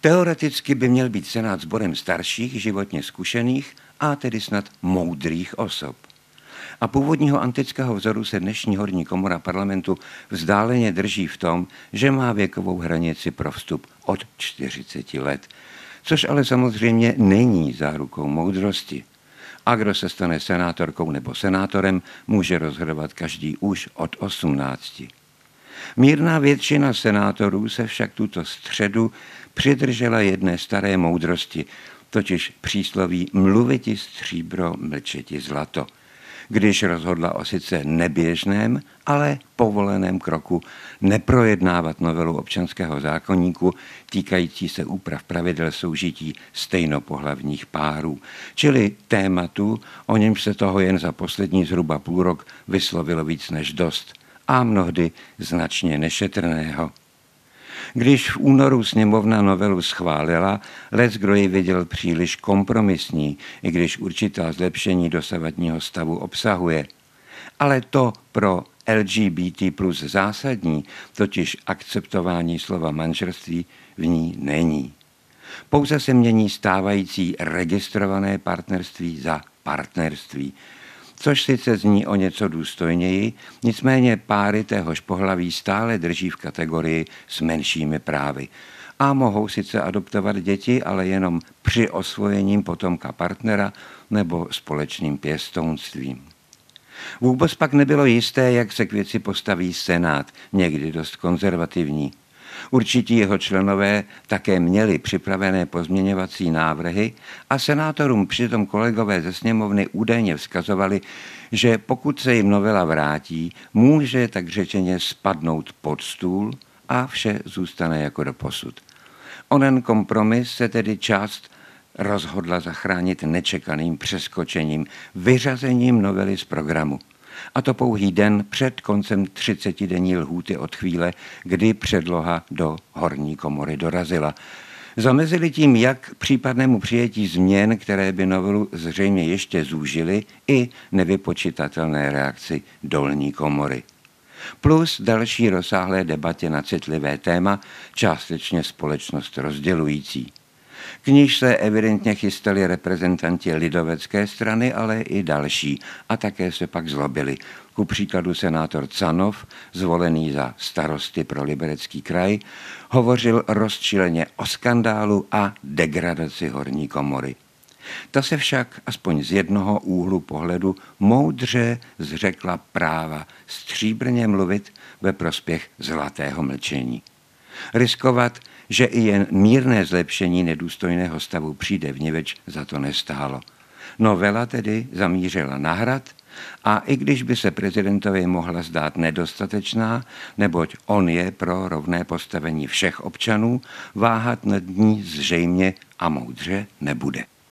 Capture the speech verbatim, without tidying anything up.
Teoreticky by měl být Senát sborem starších, životně zkušených a tedy snad moudrých osob. A původního antického vzoru se dnešní horní komora parlamentu vzdáleně drží v tom, že má věkovou hranici pro vstup od čtyřiceti let, což ale samozřejmě není zárukou moudrosti. A kdo se stane senátorkou nebo senátorem, může rozhodovat každý už od osmnácti. Mírná většina senátorů se však tuto středu přidržela jedné staré moudrosti, totiž přísloví mluviti stříbro, mlčeti zlato, když rozhodla o sice neběžném, ale povoleném kroku neprojednávat novelu občanského zákoníku týkající se úprav pravidel soužití stejnopohlavních párů, čili tématu, o němž se toho jen za poslední zhruba půl rok vyslovilo víc než dost a mnohdy značně nešetrného. Když v únoru sněmovna novelu schválila, leckdo ji viděl příliš kompromisní, i když určitá zlepšení dosavadního stavu obsahuje. Ale to pro L G B T plus zásadní, totiž akceptování slova manželství, v ní není. Pouze se mění stávající registrované partnerství za partnerství, což sice zní o něco důstojněji, nicméně páry téhož pohlaví stále drží v kategorii s menšími právy a mohou sice adoptovat děti, ale jenom při osvojením potomka partnera nebo společným pěstounstvím. Vůbec pak nebylo jisté, jak se k věci postaví Senát, někdy dost konzervativní. Určití jeho členové také měli připravené pozměňovací návrhy a senátorům přitom kolegové ze sněmovny údajně vzkazovali, že pokud se jim novela vrátí, může tak řečeně spadnout pod stůl a vše zůstane jako doposud. Onen kompromis se tedy část rozhodla zachránit nečekaným přeskočením, vyřazením novely z programu. A to pouhý den před koncem třicetidenní lhůty od chvíle, kdy předloha do horní komory dorazila. Zamezili tím jak případnému přijetí změn, které by novelu zřejmě ještě zúžily, i nevypočitatelné reakci dolní komory. Plus další rozsáhlé debatě na citlivé téma, částečně společnost rozdělující. K níž se evidentně chystali reprezentanti lidovecké strany, ale i další, a také se pak zlobili. Ku příkladu senátor Canov, zvolený za starosty pro Liberecký kraj, hovořil rozčileně o skandálu a degradaci horní komory. Ta se však, aspoň z jednoho úhlu pohledu, moudře zřekla práva stříbrně mluvit ve prospěch zlatého mlčení. Riskovat, že i jen mírné zlepšení nedůstojného stavu přijde vniveč, za to nestálo. Novela tedy zamířila na hrad a i když by se prezidentovi mohla zdát nedostatečná, neboť on je pro rovné postavení všech občanů, váhat nad ní zřejmě a moudře nebude.